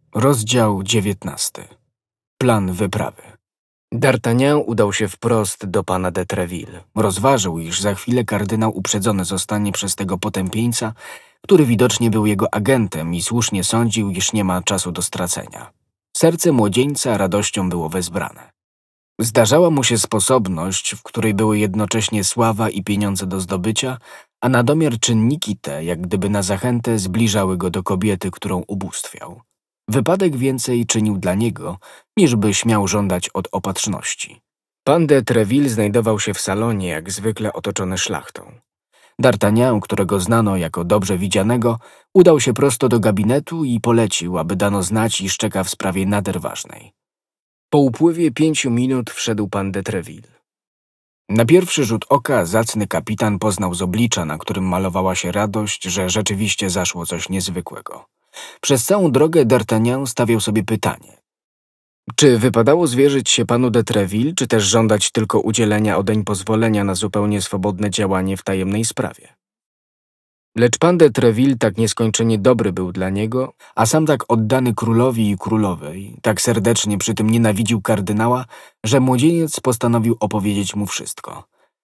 Rozdział 19. Plan wyprawy. D'Artagnan udał się wprost do pana de Treville. Rozważył, iż za chwilę kardynał uprzedzony zostanie przez tego potępieńca, który widocznie był jego agentem i słusznie sądził, iż nie ma czasu do stracenia. Serce młodzieńca radością było wezbrane. Zdarzała mu się sposobność, w której były jednocześnie sława i pieniądze do zdobycia, a na domiar czynniki te, jak gdyby na zachętę, zbliżały go do kobiety, którą ubóstwiał. Wypadek więcej czynił dla niego, niż by śmiał żądać od opatrzności. Pan de Treville znajdował się w salonie, jak zwykle otoczony szlachtą. D'Artagnan, którego znano jako dobrze widzianego, udał się prosto do gabinetu i polecił, aby dano znać, iż czeka w sprawie nader ważnej. Po upływie 5 minut wszedł pan de Treville. Na pierwszy rzut oka zacny kapitan poznał z oblicza, na którym malowała się radość, że rzeczywiście zaszło coś niezwykłego. Przez całą drogę D'Artagnan stawiał sobie pytanie. Czy wypadało zwierzyć się panu de Treville, czy też żądać tylko udzielenia odeń pozwolenia na zupełnie swobodne działanie w tajemnej sprawie? Lecz pan de Treville tak nieskończenie dobry był dla niego, a sam tak oddany królowi i królowej, tak serdecznie przy tym nienawidził kardynała, że młodzieniec postanowił opowiedzieć mu wszystko.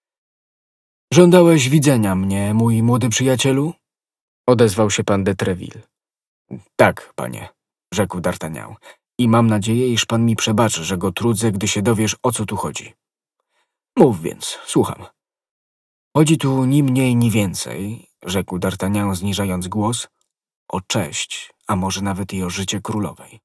„Żądałeś widzenia mnie, mój młody przyjacielu?” odezwał się pan de Treville. „Tak, panie”, rzekł D'Artagnan. „I mam nadzieję, iż pan mi przebaczy, że go trudzę, gdy się dowiesz, o co tu chodzi”. „Mów więc, słucham”. „Chodzi tu ni mniej, ni więcej”, rzekł D'Artagnan, zniżając głos, „o cześć, a może nawet i o życie królowej”.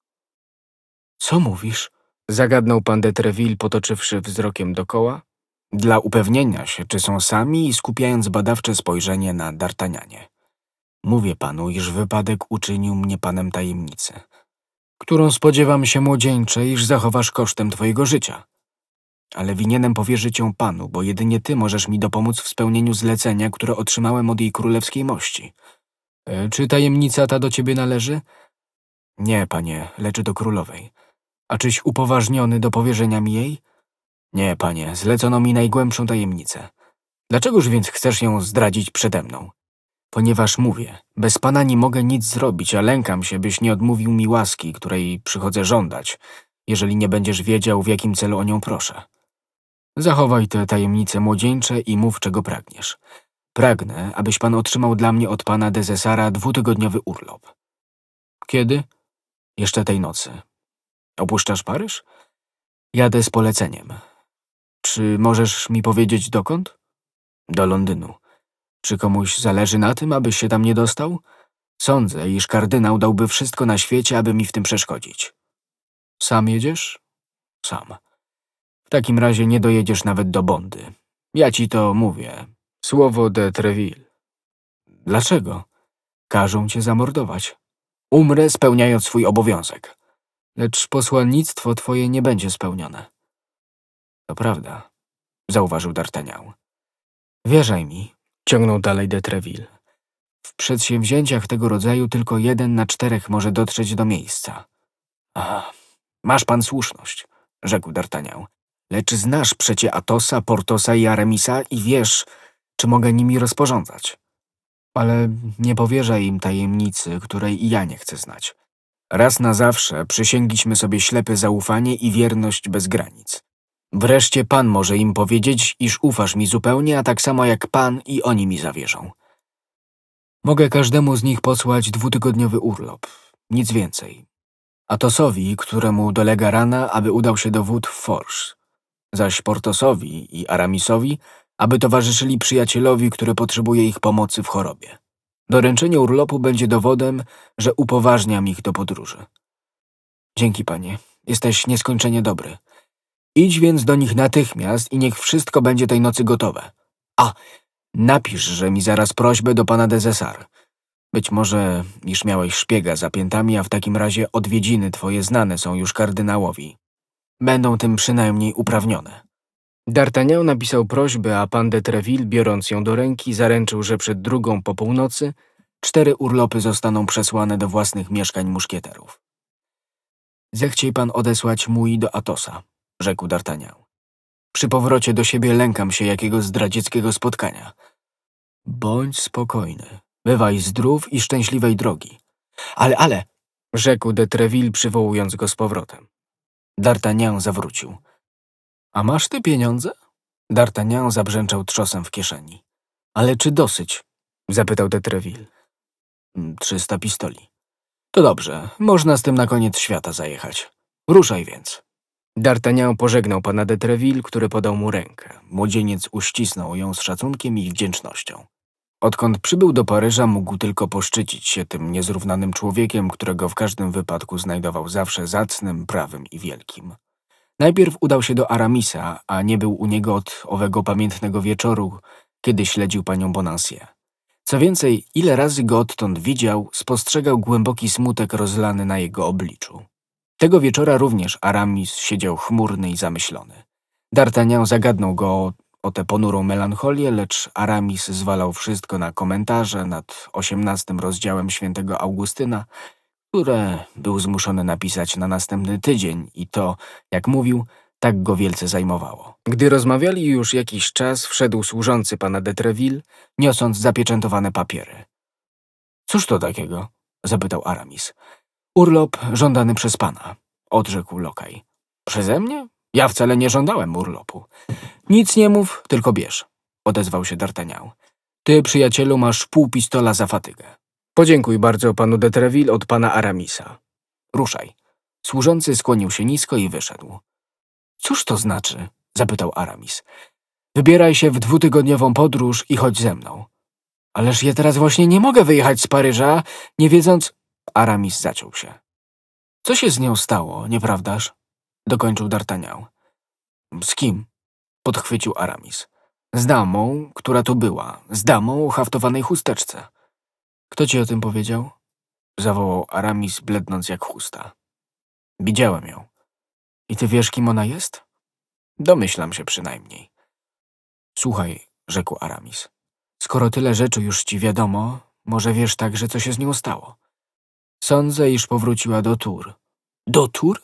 „Co mówisz?” zagadnął pan de Treville, potoczywszy wzrokiem dokoła, dla upewnienia się, czy są sami i skupiając badawcze spojrzenie na D'Artagnanie. „Mówię panu, iż wypadek uczynił mnie panem tajemnicy, którą spodziewam się, młodzieńcze, iż zachowasz kosztem twojego życia. Ale winienem powierzyć ją panu, bo jedynie ty możesz mi dopomóc w spełnieniu zlecenia, które otrzymałem od jej królewskiej mości. Czy tajemnica ta do ciebie należy?” „Nie, panie, lecz do królowej. A czyś upoważniony do powierzenia mi jej?” „Nie, panie, zlecono mi najgłębszą tajemnicę. Dlaczegoż więc chcesz ją zdradzić przede mną?” „Ponieważ mówię, bez pana nie mogę nic zrobić, a lękam się, byś nie odmówił mi łaski, której przychodzę żądać, jeżeli nie będziesz wiedział, w jakim celu o nią proszę. Zachowaj tę tajemnicę, młodzieńcze, i mów, czego pragniesz. Pragnę, abyś pan otrzymał dla mnie od pana de Cesara 2-tygodniowy urlop”. „Kiedy?” „Jeszcze tej nocy”. „Opuszczasz Paryż?” „Jadę z poleceniem”. „Czy możesz mi powiedzieć dokąd?” „Do Londynu”. „Czy komuś zależy na tym, abyś się tam nie dostał?” „Sądzę, iż kardynał dałby wszystko na świecie, aby mi w tym przeszkodzić”. „Sam jedziesz?” „Sam”. „W takim razie nie dojedziesz nawet do Bondy. Ja ci to mówię. Słowo de Treville”. „Dlaczego?” „Każą cię zamordować”. „Umrę, spełniając swój obowiązek”. „Lecz posłannictwo twoje nie będzie spełnione”. „To prawda”, zauważył D'Artagnan. „Wierzaj mi”, ciągnął dalej de Treville. „W przedsięwzięciach tego rodzaju tylko 1 na 4 może dotrzeć do miejsca”. „Aha, masz pan słuszność”, rzekł D'Artagnan. „Lecz znasz przecie Atosa, Portosa i Aramisa i wiesz, czy mogę nimi rozporządzać. Ale nie powierzaj im tajemnicy, której i ja nie chcę znać. Raz na zawsze przysięgliśmy sobie ślepe zaufanie i wierność bez granic. Wreszcie pan może im powiedzieć, iż ufasz mi zupełnie, a tak samo jak pan i oni mi zawierzą. Mogę każdemu z nich posłać 2-tygodniowy urlop, nic więcej. Atosowi, któremu dolega rana, aby udał się do wód w Forges, zaś Portosowi i Aramisowi, aby towarzyszyli przyjacielowi, który potrzebuje ich pomocy w chorobie. Doręczenie urlopu będzie dowodem, że upoważniam ich do podróży”. „Dzięki, panie, jesteś nieskończenie dobry. Idź więc do nich natychmiast i niech wszystko będzie tej nocy gotowe. A, napisz, że mi zaraz prośbę do pana de Cesar. Być może, iż miałeś szpiega za piętami, a w takim razie odwiedziny twoje znane są już kardynałowi. Będą tym przynajmniej uprawnione”. D'Artagnan napisał prośbę, a pan de Treville, biorąc ją do ręki, zaręczył, że przed 2 po północy 4 urlopy zostaną przesłane do własnych mieszkań muszkieterów. „Zechciej pan odesłać mój do Atosa”, rzekł D'Artagnan. „Przy powrocie do siebie lękam się jakiego zdradzieckiego spotkania”. „Bądź spokojny. Bywaj zdrów i szczęśliwej drogi”. Ale, rzekł de Treville, przywołując go z powrotem. D'Artagnan zawrócił. A masz ty pieniądze? D'Artagnan zabrzęczał trzosem w kieszeni. Ale czy dosyć? Zapytał de Treville. 300 pistoli. To dobrze, można z tym na koniec świata zajechać. Ruszaj więc. D'Artagnan pożegnał pana de Treville, który podał mu rękę. Młodzieniec uścisnął ją z szacunkiem i wdzięcznością. Odkąd przybył do Paryża, mógł tylko poszczycić się tym niezrównanym człowiekiem, którego w każdym wypadku znajdował zawsze zacnym, prawym i wielkim. Najpierw udał się do Aramisa, a nie był u niego od owego pamiętnego wieczoru, kiedy śledził panią Bonancieux. Co więcej, ile razy go odtąd widział, spostrzegał głęboki smutek rozlany na jego obliczu. Tego wieczora również Aramis siedział chmurny i zamyślony. D'Artagnan zagadnął go o tę ponurą melancholię, lecz Aramis zwalał wszystko na komentarze nad 18 rozdziałem świętego Augustyna, które był zmuszony napisać na następny tydzień i to, jak mówił, tak go wielce zajmowało. Gdy rozmawiali już jakiś czas, wszedł służący pana de Treville, niosąc zapieczętowane papiery. Cóż to takiego? Zapytał Aramis. Urlop żądany przez pana, odrzekł lokaj. Przeze mnie? Ja wcale nie żądałem urlopu. Nic nie mów, tylko bierz, odezwał się D'Artagnan. Ty, przyjacielu, masz pół pistola za fatygę. Podziękuj bardzo panu de Treville od pana Aramisa. Ruszaj. Służący skłonił się nisko i wyszedł. Cóż to znaczy? Zapytał Aramis. Wybieraj się w 2-tygodniową podróż i chodź ze mną. Ależ ja teraz właśnie nie mogę wyjechać z Paryża, nie wiedząc... Aramis zaciął się. Co się z nią stało, nieprawdaż? Dokończył D'Artagnan. Z kim? Podchwycił Aramis. Z damą, która tu była, z damą o haftowanej chusteczce. Kto ci o tym powiedział? Zawołał Aramis, blednąc jak chusta. Widziałem ją. I ty wiesz, kim ona jest? Domyślam się przynajmniej. Słuchaj, rzekł Aramis. Skoro tyle rzeczy już ci wiadomo, może wiesz także, co się z nią stało. Sądzę, iż powróciła do Tours. Do Tours?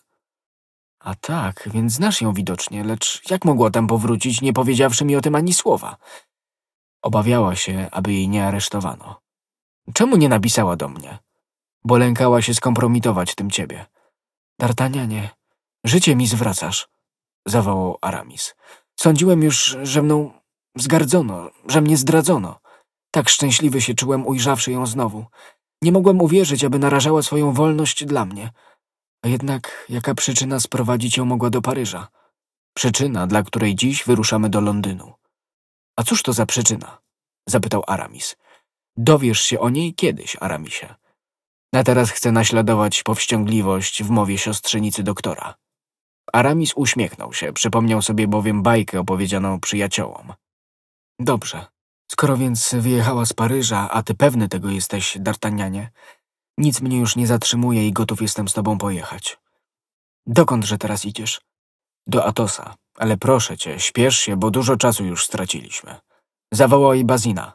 A tak, więc znasz ją widocznie, lecz jak mogła tam powrócić, nie powiedziawszy mi o tym ani słowa? Obawiała się, aby jej nie aresztowano. Czemu nie napisała do mnie? Bo lękała się skompromitować tym ciebie. D'Artagnanie, życie mi zwracasz, zawołał Aramis. Sądziłem już, że mną wzgardzono, że mnie zdradzono. Tak szczęśliwy się czułem, ujrzawszy ją znowu. Nie mogłem uwierzyć, aby narażała swoją wolność dla mnie. A jednak jaka przyczyna sprowadzić ją mogła do Paryża? Przyczyna, dla której dziś wyruszamy do Londynu. A cóż to za przyczyna? Zapytał Aramis. Dowiesz się o niej kiedyś, Aramisie. A teraz chcę naśladować powściągliwość w mowie siostrzenicy doktora. Aramis uśmiechnął się, przypomniał sobie bowiem bajkę opowiedzianą przyjaciołom. Dobrze. Skoro więc wyjechała z Paryża, a ty pewny tego jesteś, D'Artagnanie, nic mnie już nie zatrzymuje i gotów jestem z tobą pojechać. Dokądże teraz idziesz? Do Atosa, ale proszę cię, śpiesz się, bo dużo czasu już straciliśmy. Zawołaj Bazina.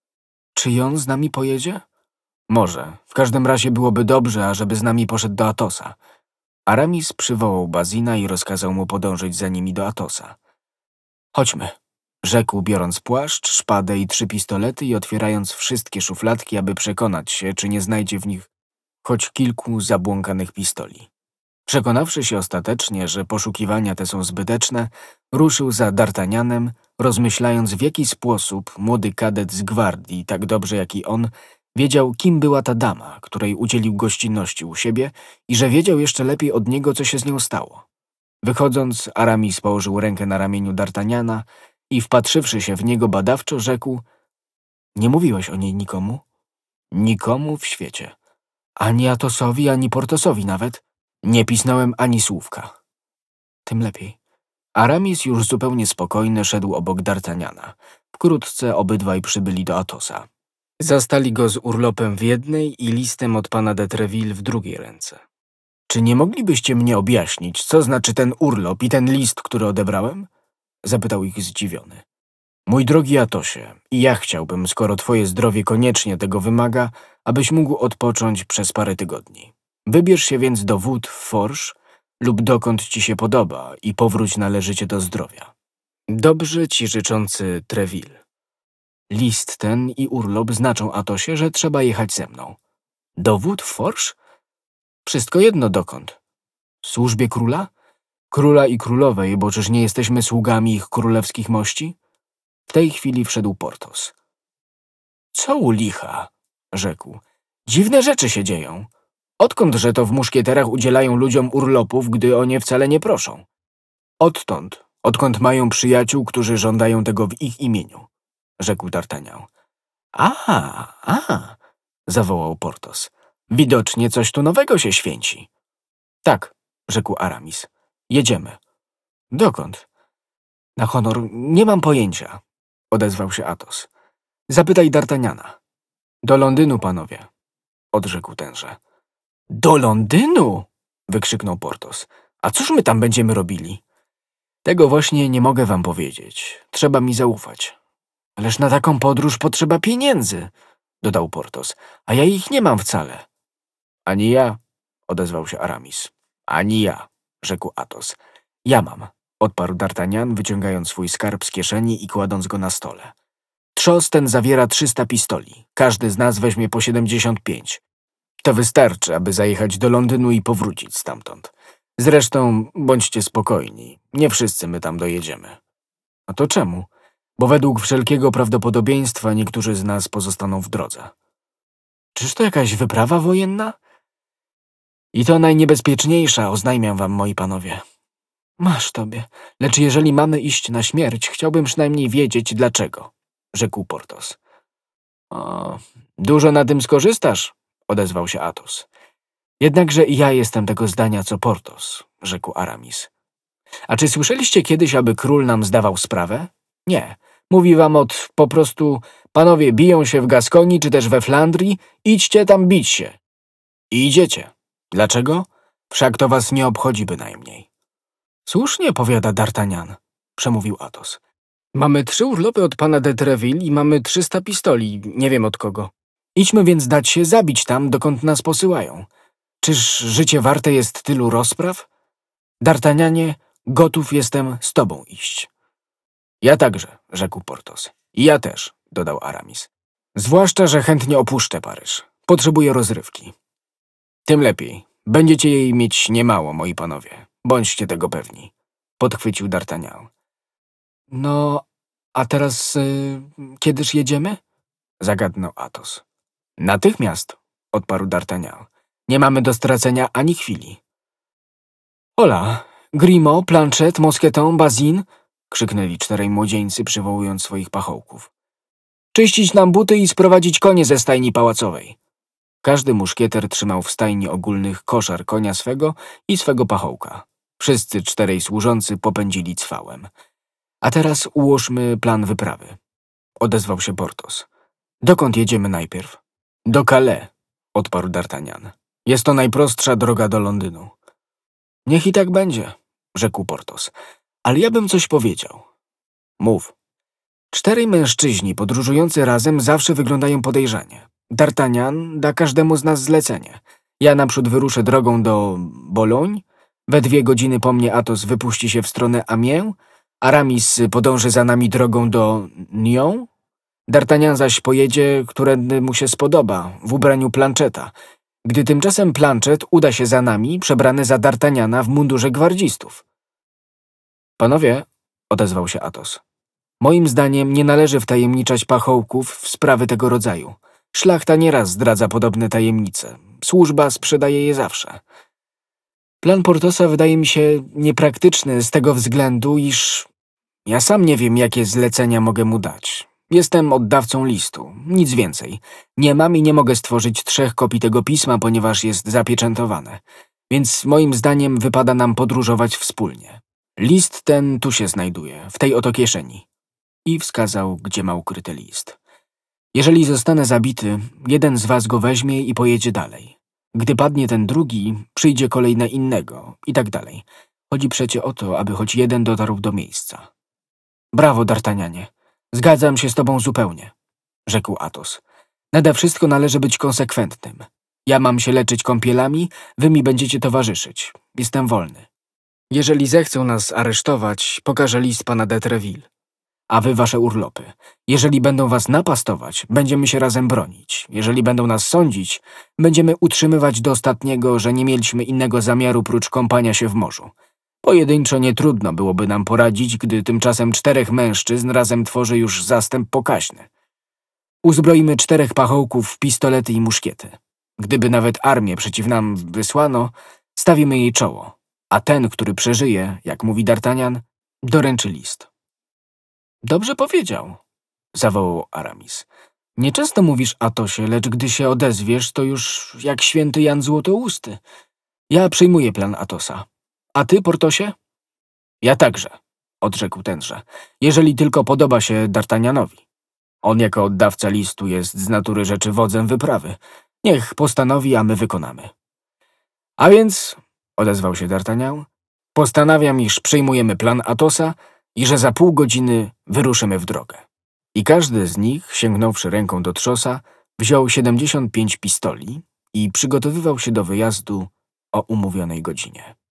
Czy on z nami pojedzie? Może. W każdym razie byłoby dobrze, ażeby z nami poszedł do Atosa. Aramis przywołał Bazina i rozkazał mu podążyć za nimi do Atosa. Chodźmy, rzekł, biorąc płaszcz, szpadę i 3 pistolety i otwierając wszystkie szufladki, aby przekonać się, czy nie znajdzie w nich choć kilku zabłąkanych pistoli. Przekonawszy się ostatecznie, że poszukiwania te są zbyteczne, ruszył za D'Artagnanem, rozmyślając, w jaki sposób młody kadet z gwardii, tak dobrze jak i on, wiedział, kim była ta dama, której udzielił gościnności u siebie i że wiedział jeszcze lepiej od niego, co się z nią stało. Wychodząc, Aramis położył rękę na ramieniu D'Artagnana i wpatrzywszy się w niego badawczo, rzekł: Nie mówiłeś o niej nikomu? Nikomu w świecie. Ani Atosowi, ani Portosowi nawet. Nie pisnąłem ani słówka. Tym lepiej. Aramis już zupełnie spokojny szedł obok D'Artagnana. Wkrótce obydwaj przybyli do Atosa. Zastali go z urlopem w jednej i listem od pana de Treville w drugiej ręce. Czy nie moglibyście mnie objaśnić, co znaczy ten urlop i ten list, który odebrałem? Zapytał ich zdziwiony. Mój drogi Atosie, i ja chciałbym, skoro twoje zdrowie koniecznie tego wymaga, abyś mógł odpocząć przez parę tygodni. Wybierz się więc do wód w Forges lub dokąd ci się podoba i powróć należycie do zdrowia. Dobrze ci życzący Treville. List ten i urlop znaczą, Atosie, że trzeba jechać ze mną. Do wód w Forges? Wszystko jedno dokąd. Służbie króla? Króla i królowej, bo czyż nie jesteśmy sługami ich królewskich mości? W tej chwili wszedł Portos. Co u licha? Rzekł. Dziwne rzeczy się dzieją. Odkądże to w muszkieterach udzielają ludziom urlopów, gdy o nie wcale nie proszą? Odtąd, odkąd mają przyjaciół, którzy żądają tego w ich imieniu, rzekł D'Artagnan. Zawołał Portos. Widocznie coś tu nowego się święci. Tak, rzekł Aramis. Jedziemy. Dokąd? Na honor, nie mam pojęcia, odezwał się Athos. Zapytaj D'Artagnana. Do Londynu, panowie, odrzekł tenże. Do Londynu? Wykrzyknął Portos. A cóż my tam będziemy robili? Tego właśnie nie mogę wam powiedzieć. Trzeba mi zaufać. Ależ na taką podróż potrzeba pieniędzy, dodał Portos, a ja ich nie mam wcale. Ani ja, odezwał się Aramis. Ani ja, rzekł Athos. Ja mam, odparł D'Artagnan, wyciągając swój skarb z kieszeni i kładąc go na stole. Trzos ten zawiera 300 pistoli. Każdy z nas weźmie po 75. To wystarczy, aby zajechać do Londynu i powrócić stamtąd. Zresztą bądźcie spokojni, nie wszyscy my tam dojedziemy. A to czemu? Bo według wszelkiego prawdopodobieństwa niektórzy z nas pozostaną w drodze. Czyż to jakaś wyprawa wojenna? I to najniebezpieczniejsza, oznajmiam wam, moi panowie. Masz tobie, lecz jeżeli mamy iść na śmierć, chciałbym przynajmniej wiedzieć dlaczego, rzekł Portos. O, dużo na tym skorzystasz, odezwał się Athos. Jednakże i ja jestem tego zdania co Portos, rzekł Aramis. A czy słyszeliście kiedyś, aby król nam zdawał sprawę? Nie. Mówi wam po prostu, panowie biją się w Gaskonii czy też we Flandrii, idźcie tam bić się. I idziecie. Dlaczego? Wszak to was nie obchodzi bynajmniej. Słusznie, powiada D'Artagnan, przemówił Athos. Mamy 3 urlopy od pana de Treville i mamy 300 pistoli, nie wiem od kogo. Idźmy więc dać się zabić tam, dokąd nas posyłają. Czyż życie warte jest tylu rozpraw? D'Artagnanie, gotów jestem z tobą iść. Ja także, rzekł Portos. I ja też, dodał Aramis. Zwłaszcza, że chętnie opuszczę Paryż. Potrzebuję rozrywki. Tym lepiej. Będziecie jej mieć niemało, moi panowie. Bądźcie tego pewni. Podchwycił D'Artagnan. No, a teraz kiedyż jedziemy? Zagadnął Athos. Natychmiast, odparł D'Artagnan. Nie mamy do stracenia ani chwili. Hola, Grimaud, Planchet, Mousqueton, Bazin, krzyknęli 4 młodzieńcy, przywołując swoich pachołków. Czyścić nam buty i sprowadzić konie ze stajni pałacowej. Każdy muszkieter trzymał w stajni ogólnych koszar konia swego i swego pachołka. Wszyscy 4 służący popędzili cwałem. A teraz ułóżmy plan wyprawy. Odezwał się Portos. Dokąd jedziemy najpierw? Do Calais, odparł D'Artagnan. Jest to najprostsza droga do Londynu. Niech i tak będzie, rzekł Portos. Ale ja bym coś powiedział. Mów. 4 mężczyźni podróżujący razem zawsze wyglądają podejrzanie. D'Artagnan da każdemu z nas zlecenie. Ja naprzód wyruszę drogą do Bologne, we 2 godziny po mnie Athos wypuści się w stronę Amiens, Aramis podąży za nami drogą do Nyon, D'Artagnan zaś pojedzie, którędy mu się spodoba, w ubraniu Plancheta, gdy tymczasem Planchet uda się za nami, przebrany za D'Artagnana w mundurze gwardzistów. Panowie, odezwał się Athos, moim zdaniem nie należy wtajemniczać pachołków w sprawy tego rodzaju. Szlachta nieraz zdradza podobne tajemnice. Służba sprzedaje je zawsze. Plan Portosa wydaje mi się niepraktyczny z tego względu, iż ja sam nie wiem, jakie zlecenia mogę mu dać. Jestem oddawcą listu, nic więcej. Nie mam i nie mogę stworzyć 3 kopii tego pisma, ponieważ jest zapieczętowane. Więc moim zdaniem wypada nam podróżować wspólnie. List ten tu się znajduje, w tej oto kieszeni. I wskazał, gdzie ma ukryty list. Jeżeli zostanę zabity, jeden z was go weźmie i pojedzie dalej. Gdy padnie ten drugi, przyjdzie kolej na innego i tak dalej. Chodzi przecie o to, aby choć jeden dotarł do miejsca. Brawo, D'Artagnanie. Zgadzam się z tobą zupełnie, rzekł Athos. Nade wszystko należy być konsekwentnym. Ja mam się leczyć kąpielami, wy mi będziecie towarzyszyć. Jestem wolny. Jeżeli zechcą nas aresztować, pokażę list pana de Treville. a wy wasze urlopy. Jeżeli będą was napastować, będziemy się razem bronić. Jeżeli będą nas sądzić, będziemy utrzymywać do ostatniego, że nie mieliśmy innego zamiaru prócz kąpania się w morzu. Pojedynczo nie trudno byłoby nam poradzić, gdy tymczasem 4 mężczyzn razem tworzy już zastęp pokaźny. Uzbroimy 4 pachołków w pistolety i muszkiety. Gdyby nawet armię przeciw nam wysłano, stawimy jej czoło, a ten, który przeżyje, jak mówi D'Artagnan, doręczy list. Dobrze powiedział, zawołał Aramis. Nieczęsto mówisz Atosie, lecz gdy się odezwiesz, to już jak święty Jan Złotousty. Ja przyjmuję plan Atosa. A ty, Portosie? Ja także, odrzekł tenże, jeżeli tylko podoba się D'Artagnanowi. On jako oddawca listu jest z natury rzeczy wodzem wyprawy. Niech postanowi, a my wykonamy. A więc, odezwał się D'Artagnan, postanawiam, iż przyjmujemy plan Atosa i że za pół godziny wyruszymy w drogę. I każdy z nich, sięgnąwszy ręką do trzosa, wziął 75 pistoli i przygotowywał się do wyjazdu o umówionej godzinie.